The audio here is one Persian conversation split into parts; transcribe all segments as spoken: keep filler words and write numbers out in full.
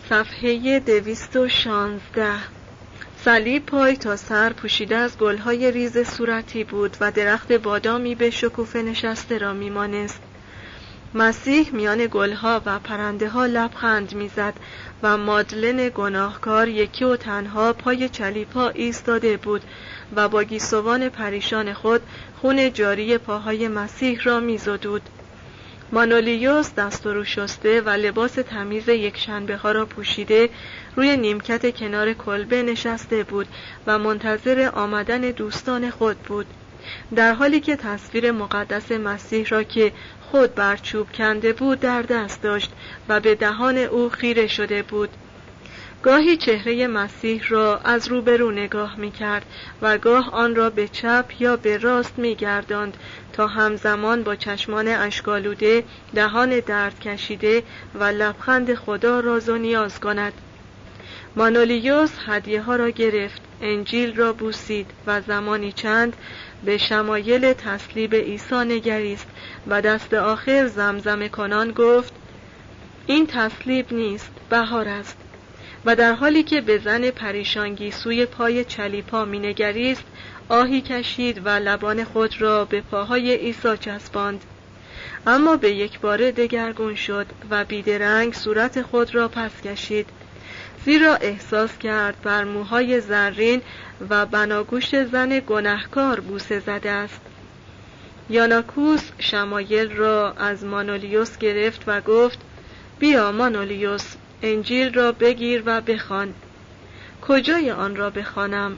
صفحه دویست و شانزده. صلیب پای تا سر پوشیده از گلهای ریز صورتی بود و درخت بادامی به شکوفه نشسته را میمانست. مسیح میان گلها و پرنده ها لبخند میزد و مادلن گناهکار یکی و تنها پای چلیپا ایستاده بود و با گیسوان پریشان خود خون جاری پاهای مسیح را میزدود. مانولیوس دست و رو شسته و لباس تمیز یک شنبه ها را پوشیده روی نیمکت کنار کلبه نشسته بود و منتظر آمدن دوستان خود بود، در حالی که تصویر مقدس مسیح را که خود بر چوب کنده بود در دست داشت و به دهان او خیره شده بود. گاهی چهره مسیح را از روبرو نگاه می کرد و گاه آن را به چپ یا به راست می گرداند تا همزمان با چشمان اشک‌آلوده، دهان درد کشیده و لبخند خدا راز و نیاز کند. مانولیوس هدیه ها را گرفت، انجیل را بوسید و زمانی چند به شمایل تسلیب عیسی نگریست و دست آخر زمزمه کنان گفت: این تسلیب نیست، بهار است. و در حالی که به زن پریشانگی سوی پای چلیپا می نگریست، آهی کشید و لبان خود را به پاهای عیسی چسباند. اما به یک باره دگرگون شد و بیدرنگ صورت خود را پس کشید، زیرا احساس کرد بر موهای زرین و بناگوش زن گناهکار بوسه زده است. یاناکوس شمایل را از مانولیوس گرفت و گفت: بیا مانولیوس، انجیل را بگیر و بخوان. کجای آن را بخوانم؟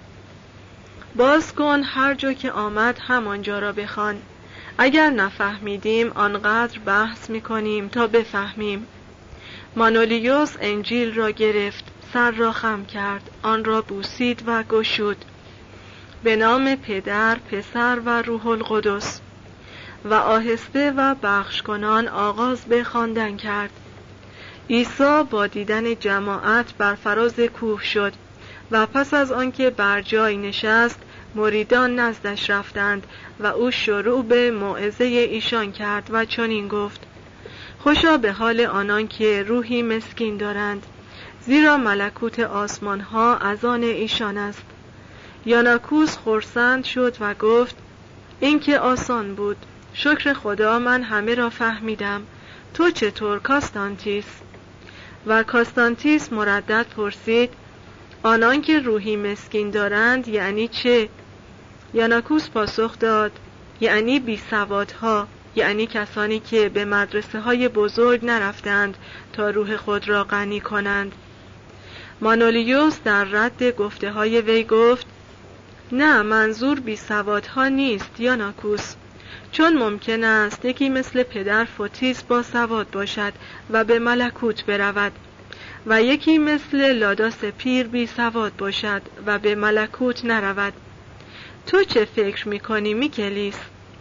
باز کن، هر جا که آمد همانجا را بخوان. اگر نفهمیدیم آنقدر بحث می‌کنیم تا بفهمیم. مانولیوس انجیل را گرفت، سر را خم کرد، آن را بوسید و گشود: به نام پدر، پسر و روح القدس. و آهسته و بخش کنان آغاز به خواندن کرد. عیسی با دیدن جماعت بر فراز کوه شد و پس از آنکه بر جای نشست، مریدان نزدش رفتند و او شروع به موعظه ایشان کرد و چنین گفت: خوشا به حال آنان که روحی مسکین دارند، زیرا ملکوت آسمان ها از آن ایشان است. یاناکوس خرسند شد و گفت: این که آسان بود، شکر خدا من همه را فهمیدم. تو چطور کاستانتیس؟ و کاستانتیس مردد پرسید: آنان که روحی مسکین دارند یعنی چه؟ یاناکوس پاسخ داد: یعنی بی سوادها، یعنی کسانی که به مدرسه های بزرگ نرفتند تا روح خود را غنی کنند. مانولیوس در رد گفته های وی گفت: نه، منظور بی سوادها نیست یاناکوس، چون ممکن است یکی مثل پدر فوتیس با سواد باشد و به ملکوت برود و یکی مثل لاداس پیر بی سواد باشد و به ملکوت نرود. تو چه فکر میکنی میکلیس؟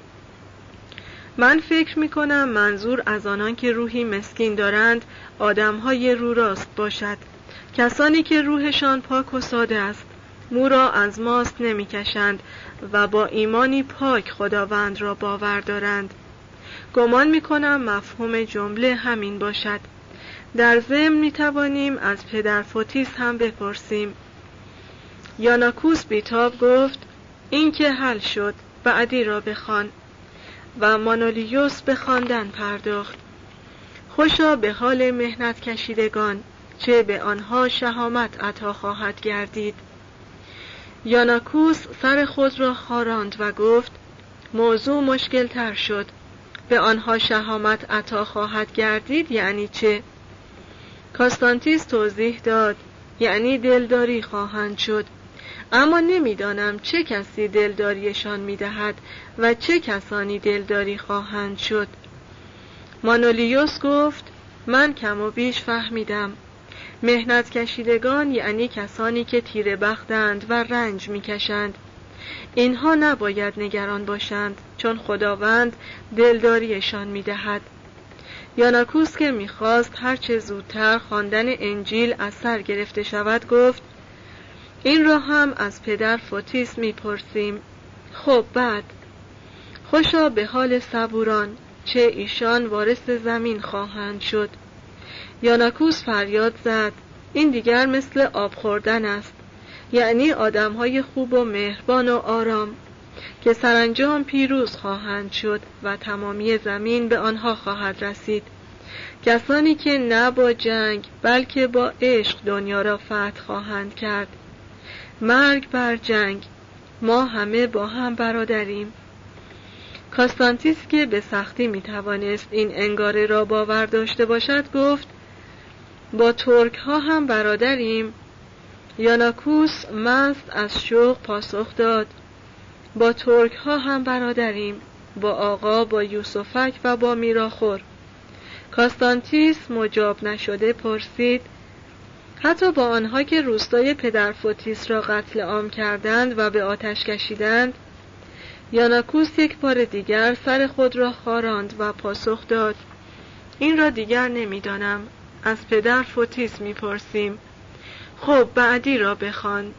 من فکر میکنم منظور از آنان که روحی مسکین دارند آدمهای رو راست باشد، کسانی که روحشان پاک و ساده است، مو را از ماست نمیکشند و با ایمانی پاک خداوند را باور دارند. گمان میکنم مفهوم جمله همین باشد. در ضمن میتوانیم از پدر فوتیس هم بپرسیم. یاناکوس بیتاب گفت: این که حل شد، بعدی را بخوان. و مانولیوس به خواندن پرداخت: خوشا به حال مهنت کشیدگان، چه به آنها شهامت عطا خواهد گردید. یاناکوس سر خود را خاراند و گفت: موضوع مشکل تر شد. به آنها شهامت عطا خواهد گردید یعنی چه؟ کاستانتیس توضیح داد: یعنی دلداری خواهند شد، اما نمیدانم چه کسی دلداریشان میدهد و چه کسانی دلداری خواهند شد. مانولیوس گفت: من کم و بیش فهمیدم. مهنت کشیدگان یعنی کسانی که تیره بختند و رنج میکشند. اینها نباید نگران باشند، چون خداوند دلداریشان میدهد. یاناکوس که میخواست هرچه زودتر خواندن انجیل از سر گرفته شود گفت: این را هم از پدر فوتیس میپرسیم. خب بعد؟ خوشا به حال صبوران، چه ایشان وارث زمین خواهند شد. یاناکوس فریاد زد: این دیگر مثل آب خوردن است، یعنی آدم‌های خوب و مهربان و آرام که سرانجام پیروز خواهند شد و تمامی زمین به آنها خواهد رسید. کسانی که نه با جنگ بلکه با عشق دنیا را فتح خواهند کرد. مرگ بر جنگ، ما همه با هم برادریم. کاستانتیس که به سختی می توانست این انگاره را باور داشته باشد گفت با ترک ها هم برادریم؟ یاناکوس مست از شوق پاسخ داد با ترک ها هم برادریم، با آقا، با یوسفک و با میراخور. کاستانتیس مجاب نشده پرسید حتی با آنها که روستای پدرفوتیس را قتل عام کردند و به آتش کشیدند؟ یاناکوس یک بار دیگر سر خود را خاراند و پاسخ داد این را دیگر نمیدانم، از پدر فوتیس میپرسیم. خب بعدی را بخوان.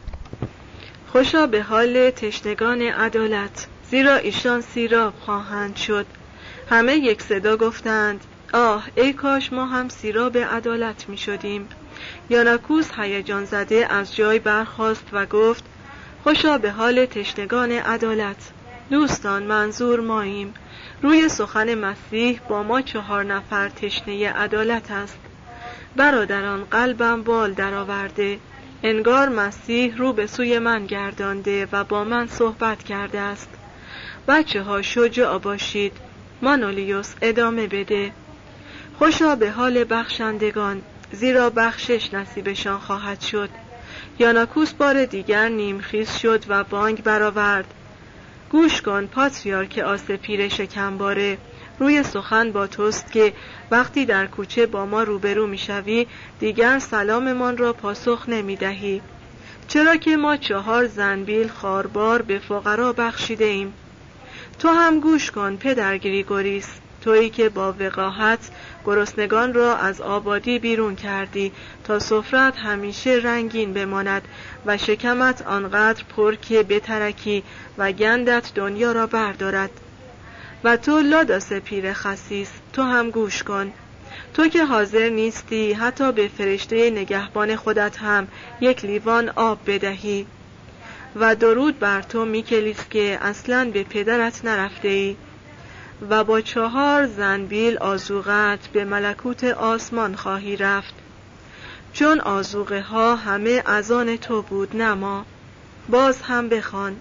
خوشا به حال تشنگان عدالت، زیرا ایشان سیراب خواهند شد. همه یک صدا گفتند آه ای کاش ما هم سیراب عدالت می شدیم. یاناکوس هیجان زده از جای برخاست و گفت خوشا به حال تشنگان عدالت. دوستان منظور ماییم. روی سخن مسیح با ما چهار نفر تشنه عدالت است. برادران قلبم بال درآورده، انگار مسیح رو به سوی من گردانده و با من صحبت کرده است. بچه ها شجاع باشید. مانولیوس ادامه بده. خوشا به حال بخشندگان، زیرا بخشش نصیبشان خواهد شد. یاناکوس بار دیگر نیمخیز شد و بانگ برآورد. گوش کن پاتریارک آسپیر شکمباره، روی سخن با توست که وقتی در کوچه با ما روبرو میشوی دیگر سلاممان را پاسخ نمیدهی، چرا که ما چهار زنبیل خاربار به فقرا بخشیده ایم. تو هم گوش کن پدر گریگوریس، تویی که با وقاحت گرسنگان را از آبادی بیرون کردی تا سفرت همیشه رنگین بماند و شکمت آنقدر پر که بترکی و گندت دنیا را بردارد. و تو لاداس پیر خسیس، تو هم گوش کن. تو که حاضر نیستی حتی به فرشته نگهبان خودت هم یک لیوان آب بدهی. و درود بر تو میکلیس که اصلاً به پدرت نرفته ای و با چهار زنبیل آذوقت به ملکوت آسمان خواهی رفت، چون آذوقه ها همه از آن تو بود نه ما. باز هم بخوان.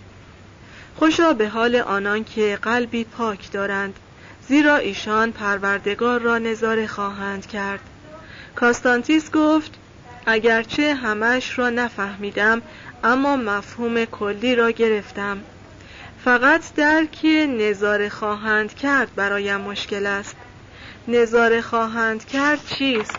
خوشا به حال آنان که قلبی پاک دارند، زیرا ایشان پروردگار را نظاره خواهند کرد. کاستانتیس گفت اگرچه همش را نفهمیدم اما مفهوم کلی را گرفتم. فقط درک نظاره خواهند کرد برایم مشکل است. نظاره خواهند کرد چیست؟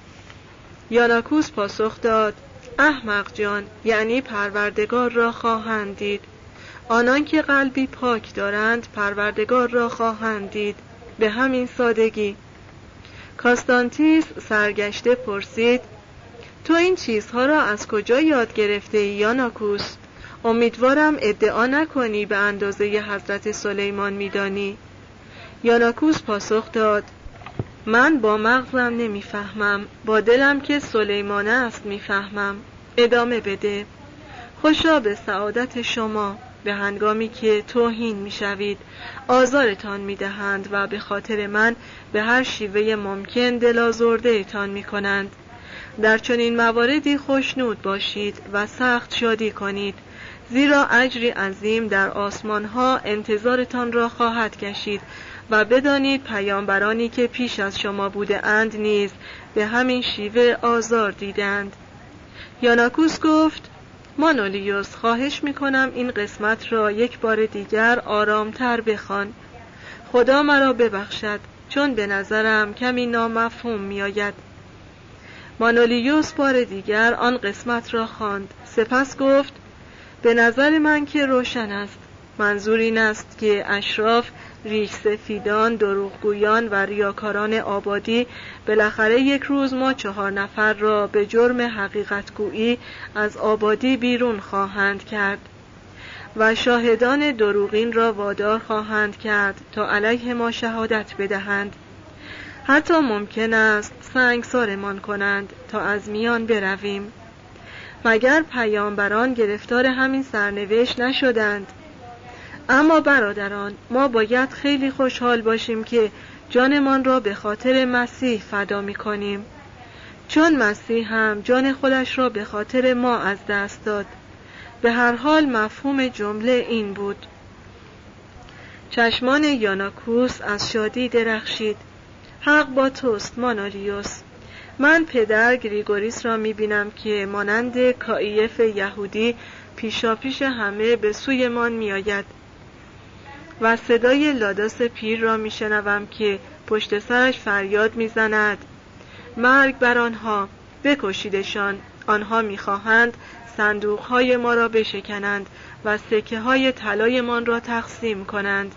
یاناکوس پاسخ داد احمق جان، یعنی پروردگار را خواهند دید. آنان که قلبی پاک دارند پروردگار را خواهند دید، به همین سادگی. کاستانتیس سرگشته پرسید تو این چیزها را از کجا یاد گرفته ای یاناکوس؟ امیدوارم ادعا نکنی به اندازه حضرت سلیمان میدانی. یاناکوس پاسخ داد من با مغزم نمیفهمم، با دلم که سلیمان است میفهمم. ادامه بده. خوشا به سعادت شما، به هنگامی که توهین میشوید، آزارتان میدهند و به خاطر من به هر شیوه ممکن دلازرده ایتان میکنند. در چنین مواردی خوشنود باشید و سخت شادی کنید، زیرا اجری عظیم در آسمان ها انتظارتان را خواهد کشید و بدانید پیامبرانی که پیش از شما بوده اند نیز به همین شیوه آزار دیدند. یاناکوس گفت مانولیوس خواهش میکنم این قسمت را یک بار دیگر آرامتر بخوان. خدا مرا ببخشد چون به نظرم کمی نامفهوم میآید. مانولیوس بار دیگر آن قسمت را خواند، سپس گفت به نظر من که روشن است. منظور این است که اشراف، ریش سفیدان، دروغگویان و ریاکاران آبادی بالاخره یک روز ما چهار نفر را به جرم حقیقتگویی از آبادی بیرون خواهند کرد و شاهدان دروغین را وادار خواهند کرد تا علیه ما شهادت بدهند. حتی ممکن است سنگسارمان کنند تا از میان برویم. مگر پیامبران گرفتار همین سرنوشت نشدند؟ اما برادران، ما باید خیلی خوشحال باشیم که جانمان را به خاطر مسیح فدا می کنیم، چون مسیح هم جان خودش را به خاطر ما از دست داد. به هر حال مفهوم جمله این بود. چشمان یاناکوس از شادی درخشید. حق با توست مانولیوس. من پدر گریگوریس را می بینم که مانند کائیف یهودی پیشا پیش همه به سوی من می آید و صدای لاداس پیر را می شنوم که پشت سرش فریاد می زند: مرگ بر آنها، بکشیدشان، آنها می خواهند صندوقهای ما را بشکنند و سکه های طلای من را تقسیم کنند.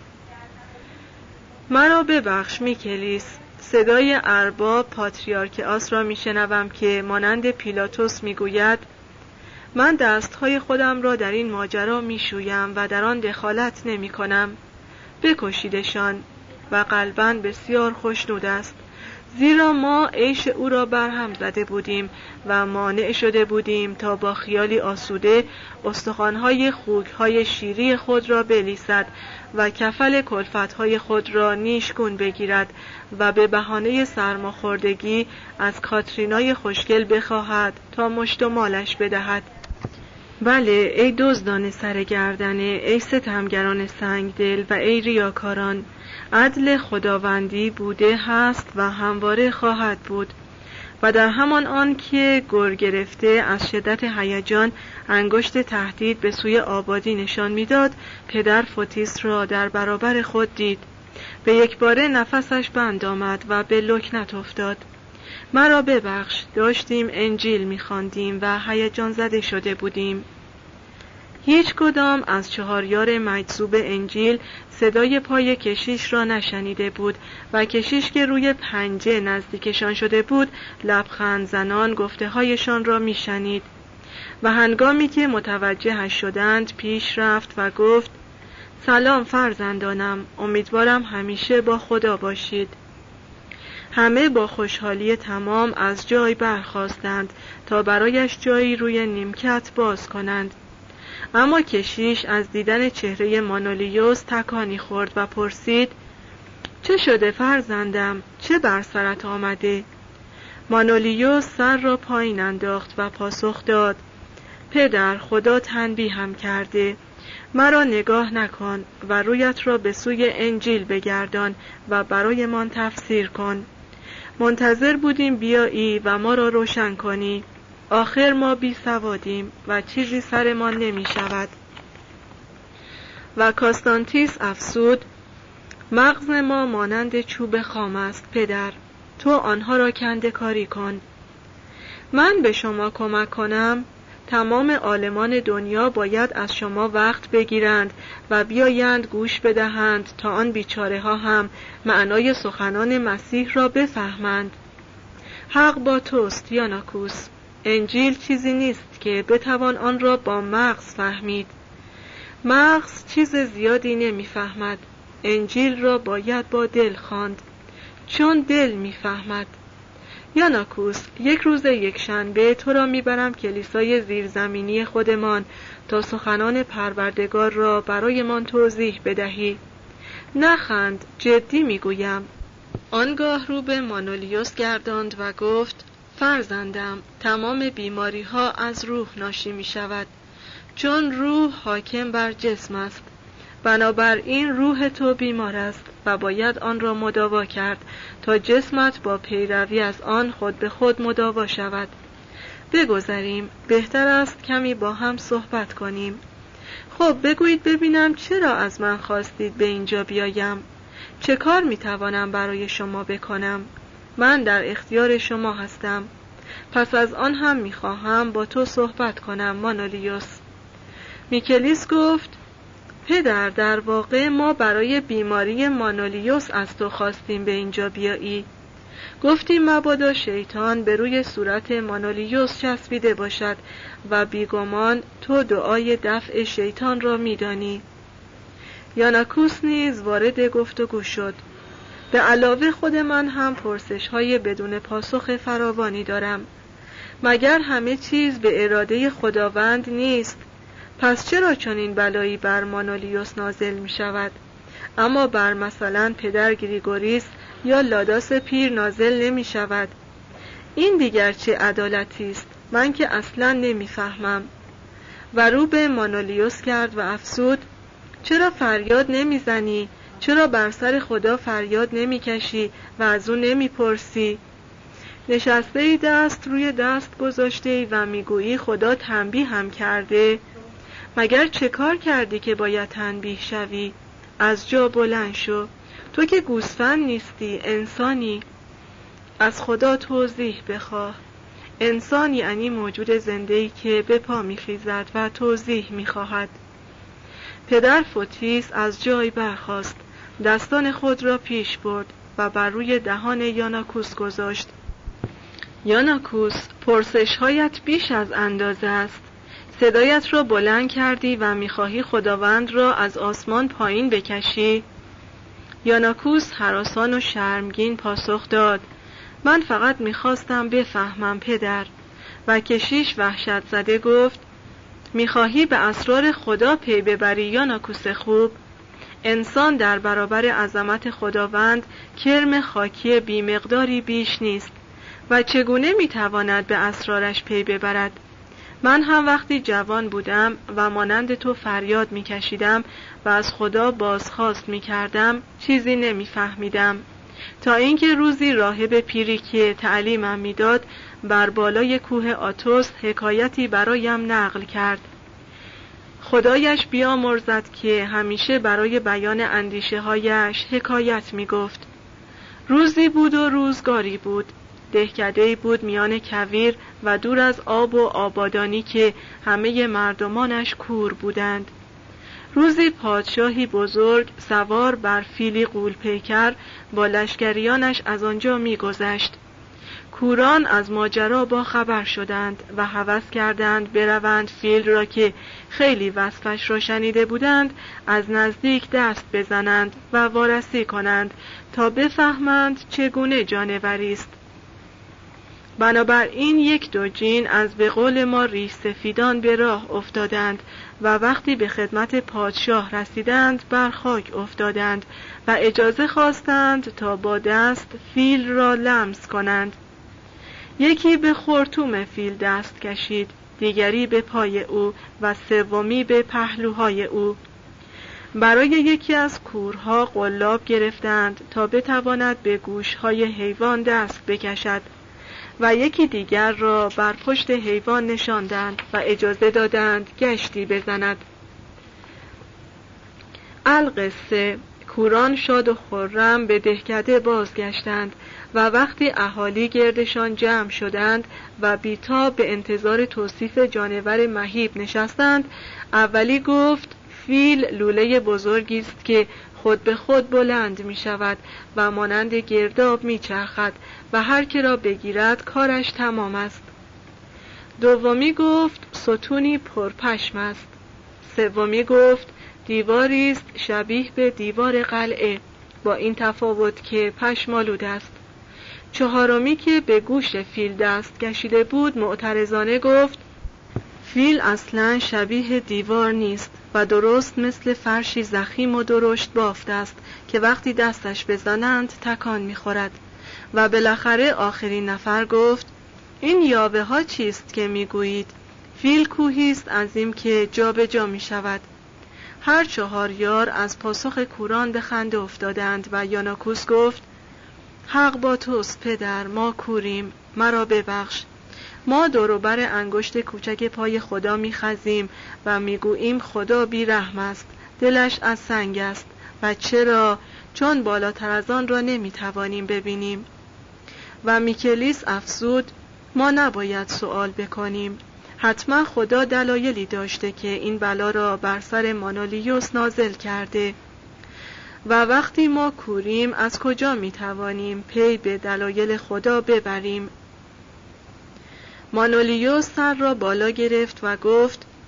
مرا ببخش میکلیس. صدای ارباب پاتریارکاس را میشنوم که مانند پیلاتوس میگوید: من دستهای خودم را در این ماجرا میشویم و در آن دخالت نمی کنم. بکشیدشان. و قلباً بسیار خوشنود است، زیرا ما عیش او را برهم زده بودیم و مانع شده بودیم تا با خیالی آسوده استخوان‌های خوک‌های شیری خود را بلیسد و کفل کلفت‌های خود را نیشگون بگیرد و به بهانه سرماخوردگی از کاترینای خوشگل بخواهد تا مشت و مالش بدهد. بله ای دزدان سرگردنه، ای ستمگران سنگدل و ای ریاکاران، عدل خداوندی بوده، هست و همواره خواهد بود. و در همان آن که گر گرفته از شدت هیجان انگشت تهدید به سوی آبادی نشان میداد، پدر فوتیس را در برابر خود دید. به یک باره نفسش بند آمد و به لکنت افتاد. مرا ببخش، داشتیم انجیل می‌خواندیم و هیجان زده شده بودیم. هیچ کدام از چهاریار مجذوب انجیل صدای پای کشیش را نشنیده بود و کشیش که روی پنجه نزدیکشان شده بود لبخند زنان گفته هایشان را میشنید و هنگامی که متوجهش شدند پیش رفت و گفت: سلام فرزندانم، امیدوارم همیشه با خدا باشید. همه با خوشحالی تمام از جای برخاستند تا برایش جایی روی نیمکت باز کنند. اما کشیش از دیدن چهره مانولیوس تکانی خورد و پرسید: چه شده فرزندم؟ چه بر سرت آمده؟ مانولیوس سر را پایین انداخت و پاسخ داد: پدر، خدا تنبیهم کرده، مرا نگاه نکن و رویت را به سوی انجیل بگردان و برای من تفسیر کن. منتظر بودیم بیایی و ما را روشن کنی، آخر ما بی سوادیم و چیزی سرمان نمی شود. و کاستانتیس افسود: مغز ما مانند چوب خام است پدر، تو آنها را کنده کاری کن. من به شما کمک کنم؟ تمام عالمان دنیا باید از شما وقت بگیرند و بیایند گوش بدهند تا آن بیچاره ها هم معنای سخنان مسیح را بفهمند. حق با توست یاناکوس. انجیل چیزی نیست که بتوان آن را با مغز فهمید. مغز چیز زیادی نمیفهمد. انجیل را باید با دل خواند، چون دل میفهمد. یاناکوس، یک روز یک شنبه تو را میبرم کلیسای زیرزمینی خودمان تا سخنان پروردگار را برایمان توضیح بدهی. نخند، جدی میگویم. آنگاه رو به مانولیوس گرداند و گفت: فرزندم، تمام بیماری ها از روح ناشی می شود، چون روح حاکم بر جسم است. بنابراین روح تو بیمار است و باید آن را مداوا کرد تا جسمت با پیروی از آن خود به خود مداوا شود. بگذریم، بهتر است کمی با هم صحبت کنیم. خب بگویید ببینم چرا از من خواستید به اینجا بیایم؟ چه کار می توانم برای شما بکنم؟ من در اختیار شما هستم. پس از آن هم می خواهم با تو صحبت کنم مانولیوس. میکلیس گفت: پدر، در واقع ما برای بیماری مانولیوس از تو خواستیم به اینجا بیایی. گفتیم مبادا شیطان به روی صورت مانولیوس چسبیده باشد و بیگمان تو دعای دفع شیطان را میدانی. یاناکوس نیز وارد گفتگو شد: به علاوه خود من هم پرسش های بدون پاسخ فراوانی دارم. مگر همه چیز به اراده خداوند نیست؟ پس چرا چنین بلایی بر مانولیوس نازل می شود، اما بر مثلا پدر گریگوریس یا لاداس پیر نازل نمی شود؟ این دیگر چه عدالتی است؟ من که اصلا نمی فهمم. و رو به مانولیوس کرد و افسود: چرا فریاد نمی زنی؟ چرا بر سر خدا فریاد نمی کشی و از او نمی پرسی؟ نشسته ای دست روی دست گذاشته ای و می گویی خدا تنبیه هم کرده؟ مگر چه کار کردی که باید تنبیه شوی؟ از جا بلند شو. تو که گوسفند نیستی، انسانی. از خدا توضیح بخواه. انسان یعنی موجود زنده‌ای که به پا می‌خیزد و توضیح می‌خواهد. پدر فوتیس از جای برخاست، دستان خود را پیش برد و بر روی دهان یاناکوس گذاشت. یاناکوس، پرسش‌هایت بیش از اندازه است. صدایت را بلند کردی و می‌خواهی خداوند را از آسمان پایین بکشی؟ یاناکوس هراسان و شرمگین پاسخ داد: من فقط می‌خواستم بفهمم پدر. و کشیش وحشت زده گفت: می‌خواهی به اسرار خدا پی ببری یاناکوس خوب؟ انسان در برابر عظمت خداوند کرم خاکی بی‌مقداری بیش نیست و چگونه می‌تواند به اسرارش پی ببرد؟ من هم وقتی جوان بودم و مانند تو فریاد می‌کشیدم و از خدا بازخواست می‌کردم چیزی نمی‌فهمیدم، تا اینکه روزی راهب پیری که تعلیمم میداد بر بالای کوه آتوس حکایتی برایم نقل کرد. خدایش بیامرزد که همیشه برای بیان اندیشه هایش حکایت می گفت. روزی بود و روزگاری بود. دهکده‌ای بود میان کویر و دور از آب و آبادانی که همه مردمانش کور بودند. روزی پادشاهی بزرگ سوار بر فیلی غول پیکر با لشکریانش از آنجا می‌گذشت. کوران از ماجرا با خبر شدند و هوس کردند بروند فیل را که خیلی وصفش را شنیده بودند از نزدیک دست بزنند و وارسی کنند تا بفهمند چگونه جانوری است. بنابراین یک دو جین از به قول ما ریش سفیدان به راه افتادند و وقتی به خدمت پادشاه رسیدند بر خاک افتادند و اجازه خواستند تا با دست فیل را لمس کنند. یکی به خرطوم فیل دست کشید، دیگری به پای او و سومی به پهلوهای او. برای یکی از کورها قلاب گرفتند تا بتواند به گوشهای حیوان دست بکشد و یکی دیگر را بر پشت حیوان نشاندند و اجازه دادند گشتی بزند. القصه، کوران شاد و خرم به دهکده بازگشتند و وقتی اهالی گردشان جمع شدند و بی‌تاب به انتظار توصیف جانور مهیب نشستند، اولی گفت: فیل لوله بزرگی است که خود به خود بلند می شود و مانند گرداب می چرخد و هر که را بگیرد کارش تمام است. دومی گفت: ستونی پرپشم است. سومی گفت: دیواری است شبیه به دیوار قلعه، با این تفاوت که پشمالود است. چهارمی که به گوش فیل دست کشیده بود معترضانه گفت: فیل اصلاً شبیه دیوار نیست و درست مثل فرشی ضخیم و درشت بافت است که وقتی دستش بزنند تکان می‌خورد. و بالاخره آخرین نفر گفت: این یاوه ها چیست که میگویید؟ فیل کوهی است عظیم که جا به جا می شود. هر چهار یار از پاسخ کوران به خنده افتادند و یاناکوس گفت: حق با توست پدر، ما کوریم، مرا ببخش. ما دوروبر انگشت کوچک پای خدا میخزیم و میگوییم خدا بی رحم است، دلش از سنگ است و چرا؟ چون بالاتر از آن را نمیتوانیم ببینیم. و میکلیس افسود: ما نباید سؤال بکنیم، حتما خدا دلایلی داشته که این بلا را بر سر مانولیوس نازل کرده و وقتی ما کوریم از کجا میتوانیم پی به دلایل خدا ببریم؟ مانولیوس سر را بالا گرفت و گفت: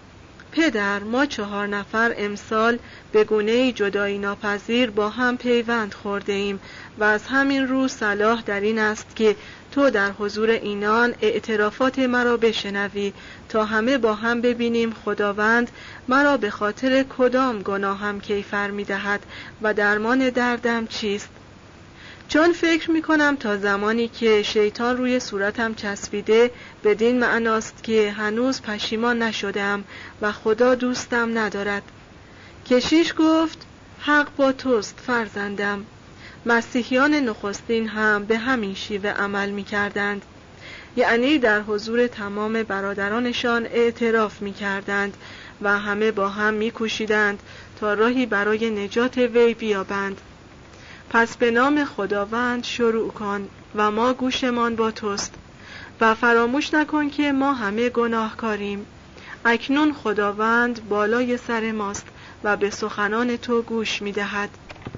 پدر، ما چهار نفر امسال به گونه‌ای جدایی ناپذیر با هم پیوند خورده ایم و از همین رو صلاح در این است که تو در حضور اینان اعترافات مرا بشنوی تا همه با هم ببینیم خداوند مرا به خاطر کدام گناهم کیفر می دهد و درمان دردم چیست. چون فکر می کنم تا زمانی که شیطان روی صورتم چسبیده بدین معناست که هنوز پشیمان نشدم و خدا دوستم ندارد. کشیش گفت حق با توست فرزندم. مسیحیان نخستین هم به همین شیوه عمل می کردند، یعنی در حضور تمام برادرانشان اعتراف می کردند و همه با هم می کوشیدند تا راهی برای نجات وی بیابند. پس به نام خداوند شروع کن و ما گوشمان با توست و فراموش نکن که ما همه گناهکاریم. اکنون خداوند بالای سر ماست و به سخنان تو گوش می دهد.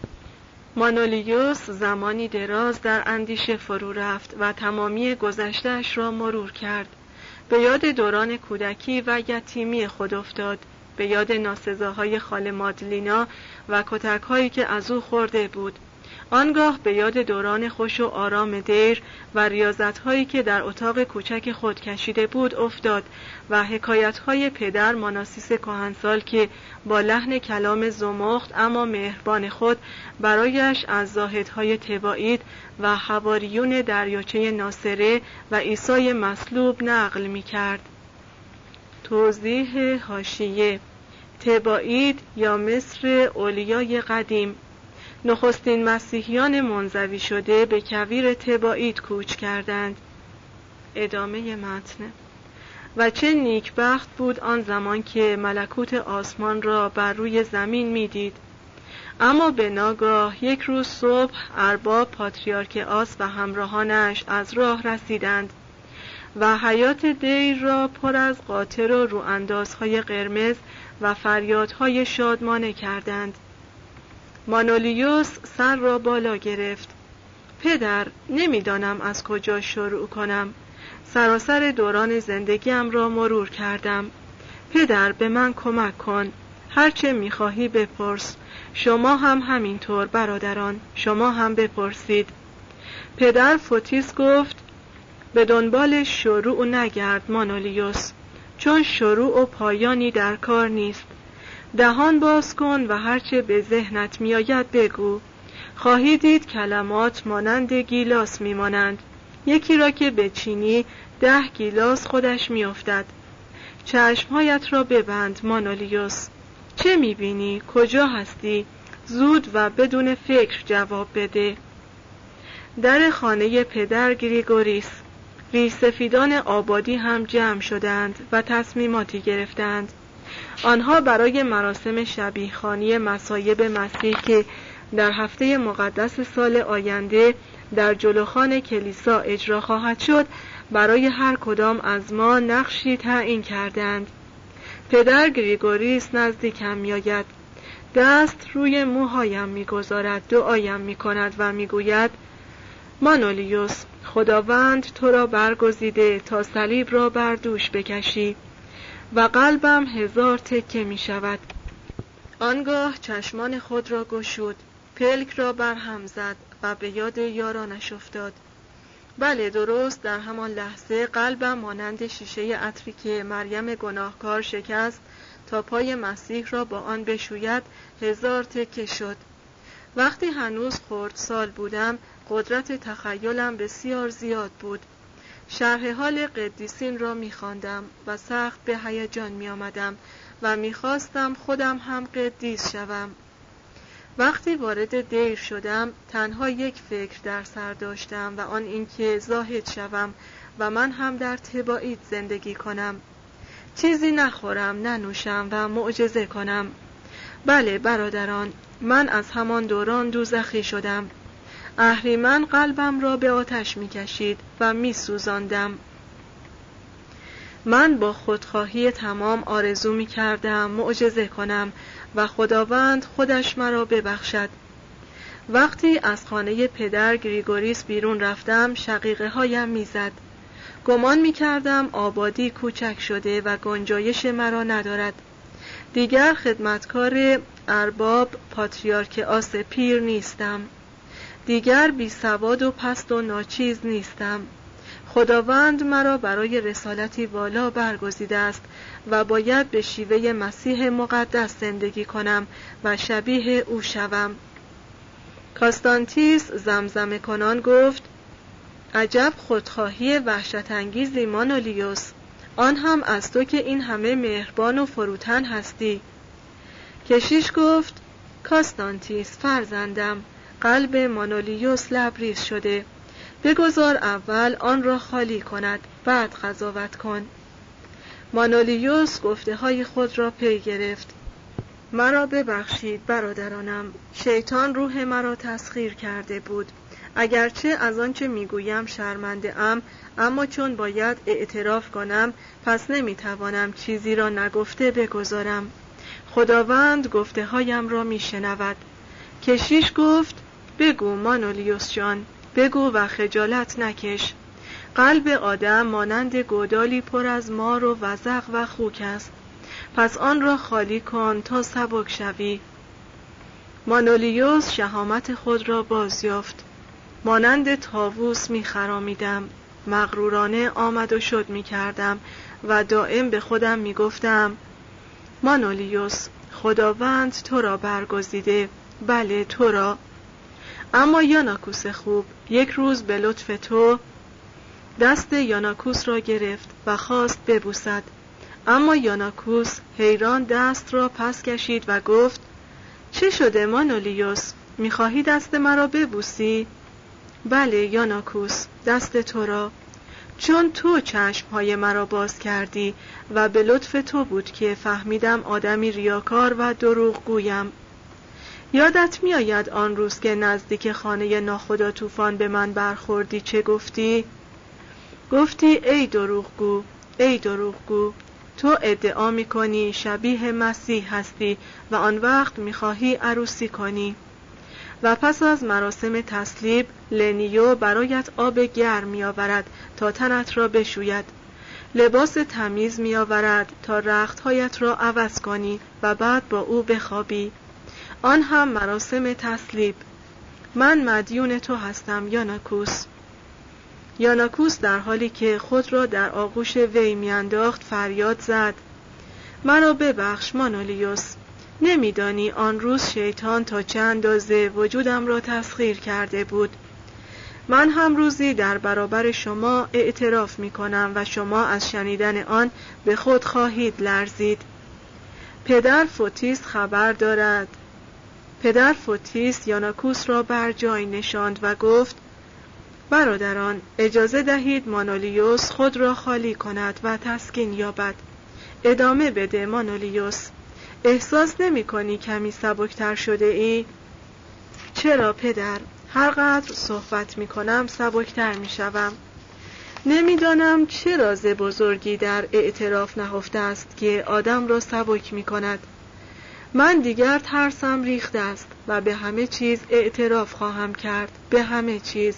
مانولیوس زمانی دراز در اندیشه فرو رفت و تمامی گذشته‌اش را مرور کرد. به یاد دوران کودکی و یتیمی خود افتاد، به یاد ناسزاهای خاله مادلینا و کتک‌هایی که از او خورده بود. آنگاه به یاد دوران خوش و آرام دیر و ریاضت‌هایی که در اتاق کوچک خود کشیده بود افتاد و حکایت‌های پدر ماناسیس کهنسال که با لحن کلام زمخت اما مهربان خود برایش از زاهدهای تباعید و حواریون دریاچه ناصره و عیسی مصلوب نقل می‌کرد. توضیح حاشیه: تباعید یا مصر اولیای قدیم، نخستین مسیحیان منزوی شده به کویر تباعید کوچ کردند. ادامه متن. و چه نیکبخت بود آن زمان که ملکوت آسمان را بر روی زمین میدید. اما به ناگاه یک روز صبح ارباب پاتریارک آس و همراهانش از راه رسیدند و حیات دیر را پر از قاطر و رواندازهای قرمز و فریادهای شادمانه کردند. مانولیوس سر را بالا گرفت. پدر، نمیدانم از کجا شروع کنم. سراسر دوران زندگیم را مرور کردم. پدر، به من کمک کن. هرچه میخواهی بپرس. شما هم همینطور برادران، شما هم بپرسید. پدر فوتیس گفت به دنبال شروع نگرد مانولیوس، چون شروع و پایانی در کار نیست. دهان باز کن و هرچه به ذهنت میآید بگو. خواهی دید کلمات مانند گیلاس میمانند. یکی را که بچینی ده گیلاس خودش میافتد. چشمهایت را ببند مانولیوس. چه میبینی؟ کجا هستی؟ زود و بدون فکر جواب بده. در خانه پدر گریگوریس ریشسفیدان آبادی هم جمع شدند و تصمیماتی گرفتند. آنها برای مراسم شبیه‌خوانی مصایب مسیح که در هفته مقدس سال آینده در جلوخان کلیسا اجرا خواهد شد، برای هر کدام از ما نقشی تعیین کردند. پدر گریگوریس نزدیکم میآید، دست روی موهایم میگذارد، دعایم میکند و میگوید مانولیوس، خداوند تو را برگزیده تا صلیب را بر دوش بکشی. و قلبم هزار تکه می شود. آنگاه چشمان خود را گشود، پلک را بر هم زد و به یاد یارانش افتاد. بله، درست در همان لحظه قلبم مانند شیشه عطری که مریم گناهکار شکست تا پای مسیح را با آن بشوید هزار تکه شد. وقتی هنوز خردسال بودم قدرت تخیلم بسیار زیاد بود. شرح حال قدیسین را می‌خواندم و سخت به هیجان می‌آمدم و می‌خواستم خودم هم قدیس شوم. وقتی وارد دیر شدم تنها یک فکر در سر داشتم و آن اینکه زاهد شوم و من هم در تباعید زندگی کنم. چیزی نخورم، ننوشم و معجزه کنم. بله برادران، من از همان دوران دوزخی شدم. اهریمن قلبم را به آتش می کشید و می سوزاندم. من با خودخواهی تمام آرزو می کردم معجزه کنم و خداوند خودش مرا ببخشد. وقتی از خانه پدر گریگوریس بیرون رفتم شقیقه هایم می زد. گمان می کردم آبادی کوچک شده و گنجایش مرا ندارد. دیگر خدمتکار ارباب پاتریارک آس پیر نیستم. دیگر بی سواد و پست و ناچیز نیستم. خداوند مرا برای رسالتی والا برگزیده است و باید به شیوه مسیح مقدس زندگی کنم و شبیه او شوم. کاستانتیس زمزمه کنان گفت: عجب خودخواهی وحشت انگیزی مانولیوس، آن هم از تو که این همه مهربان و فروتن هستی. کشیش گفت: کاستانتیس فرزندم، قلب مانولیوس لبریز شده، بگذار اول آن را خالی کند، بعد قضاوت کن. مانولیوس گفته های خود را پی گرفت: مرا ببخشید برادرانم، شیطان روح مرا تسخیر کرده بود. اگرچه از آنچه میگویم شرمنده ام، اما چون باید اعتراف کنم، پس نمیتوانم چیزی را نگفته بگذارم. خداوند گفته هایم را میشنود. کشیش گفت: بگو مانولیوس جان، بگو و خجالت نکش. قلب آدم مانند گودالی پر از مار و وزغ و خوک است، پس آن را خالی کن تا سبک شوی. مانولیوس شهامت خود را باز یافت. مانند طاووس می خرامیدم، مغرورانه آمد و شد می کردم و دائم به خودم می گفتم: مانولیوس، خداوند تو را برگزیده، بله تو را. اما یاناکوس خوب، یک روز به لطف تو دست یاناکوس را گرفت و خواست ببوسد، اما یاناکوس حیران دست را پس کشید و گفت: چه شده مانولیوس؟ می‌خواهی دست مرا ببوسی؟ بله یاناکوس، دست تو را، چون تو چشمهای مرا باز کردی و به لطف تو بود که فهمیدم آدمی ریاکار و دروغ گویم. یادت میآید آن روز که نزدیک خانه ناخدا طوفان به من برخوردی چه گفتی؟ گفتی: ای دروغگو، ای دروغگو، تو ادعا میکنی شبیه مسیح هستی و آن وقت میخواهی عروسی کنی و پس از مراسم تسلیب لنیو برایت آب گرم میآورد تا تنت را بشوید، لباس تمیز میآورد تا رختهایت را عوض کنی و بعد با او بخوابی، آن هم مراسم تسلیب. من مدیون تو هستم یاناکوس. یاناکوس در حالی که خود را در آغوش وی میانداخت فریاد زد: مرا ببخش مانولیوس، نمیدانی آن روز شیطان تا چه اندازه وجودم را تسخیر کرده بود. من هم روزی در برابر شما اعتراف می کنم و شما از شنیدن آن به خود خواهید لرزید. پدر فوتیس خبر دارد. پدر فوتیس یاناکوس را بر جای نشاند و گفت: برادران، اجازه دهید مانولیوس خود را خالی کند و تسکین یابد. ادامه بده مانولیوس. احساس نمی کنی کمی سبکتر شده ای؟ چرا پدر؟ هر قدر صحبت می کنم سبکتر می شوم. نمیدانم چه راز بزرگی در اعتراف نهفته است که آدم را سبک می کند. من دیگر ترسم ریخته است و به همه چیز اعتراف خواهم کرد، به همه چیز.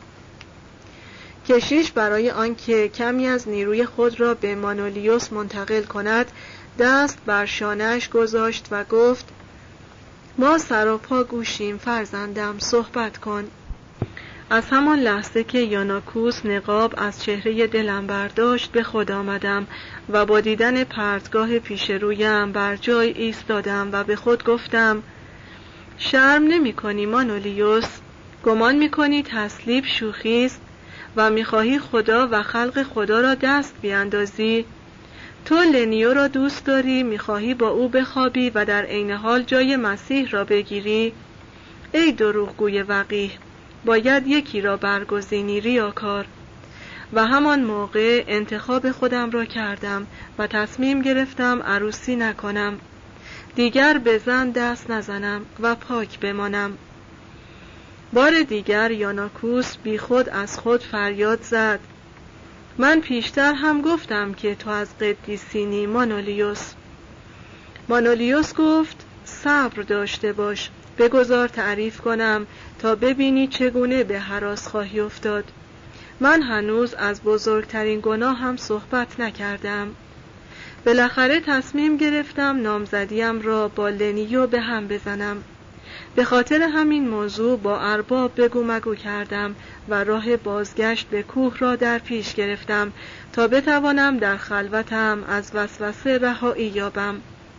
کشیش برای آنکه کمی از نیروی خود را به مانولیوس منتقل کند دست بر شانه‌اش گذاشت و گفت: ما سر و پا گوشیم فرزندم، صحبت کن. از همان لحظه که یاناکوس نقاب از چهره دلم برداشت به خود آمدم و با دیدن پرتگاه پیش رویم بر جای ایستادم و به خود گفتم: شرم نمی کنی مانولیوس؟ گمان می کنی تسلیب شوخی است و می خواهی خدا و خلق خدا را دست بیاندازی؟ تو لنیو را دوست داری، می خواهی با او بخوابی و در عین حال جای مسیح را بگیری؟ ای دروغگوی وقیح، باید یکی را برگزینی ریاکار. و همان موقع انتخاب خودم را کردم و تصمیم گرفتم عروسی نکنم، دیگر به زن دست نزنم و پاک بمانم. بار دیگر یاناکوس بی خود از خود فریاد زد: من پیشتر هم گفتم که تو از قدیسینی مانولیوس. مانولیوس گفت: صبر داشته باش، بگذار تعریف کنم تا ببینی چگونه به هراس خواهی افتاد. من هنوز از بزرگترین گناه هم صحبت نکردم. بالاخره تصمیم گرفتم نامزدیم را با لنیو به هم بزنم. به خاطر همین موضوع با ارباب بگو مگو کردم و راه بازگشت به کوه را در پیش گرفتم تا بتوانم در خلوتم از وسوسه رهایی یابم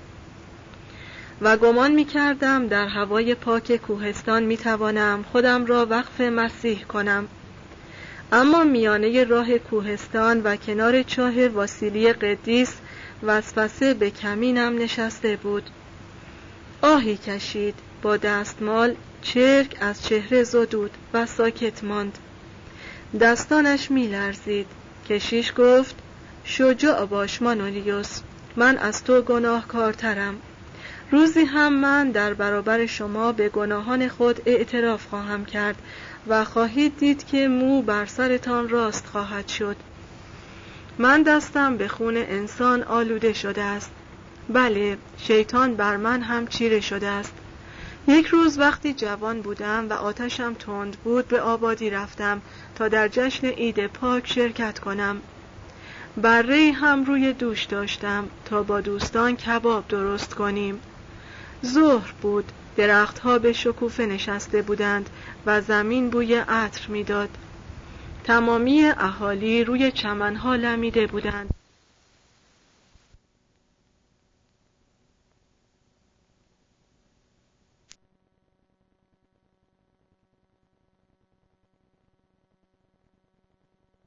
و گمان می کردم در هوای پاک کوهستان می توانم خودم را وقف مسیح کنم. اما میانه راه کوهستان و کنار چاه واسیلی قدیس وسوسه به کمینم نشسته بود. آهی کشید، با دستمال چرک از چهره زدود و ساکت ماند. دستانش می لرزید. کشیش گفت: شجاع باش مانولیوس، من از تو گناهکارترم. روزی هم من در برابر شما به گناهان خود اعتراف خواهم کرد و خواهید دید که مو بر سرتان راست خواهد شد. من دستم به خون انسان آلوده شده است. بله، شیطان بر من هم چیره شده است. یک روز وقتی جوان بودم و آتشم تند بود به آبادی رفتم تا در جشن عید پاک شرکت کنم. بره‌ای هم روی دوش داشتم تا با دوستان کباب درست کنیم. ظهر بود، درختها به شکوفه نشسته بودند و زمین بوی عطر میداد. تمامی اهالی روی چمنها لمیده بودند.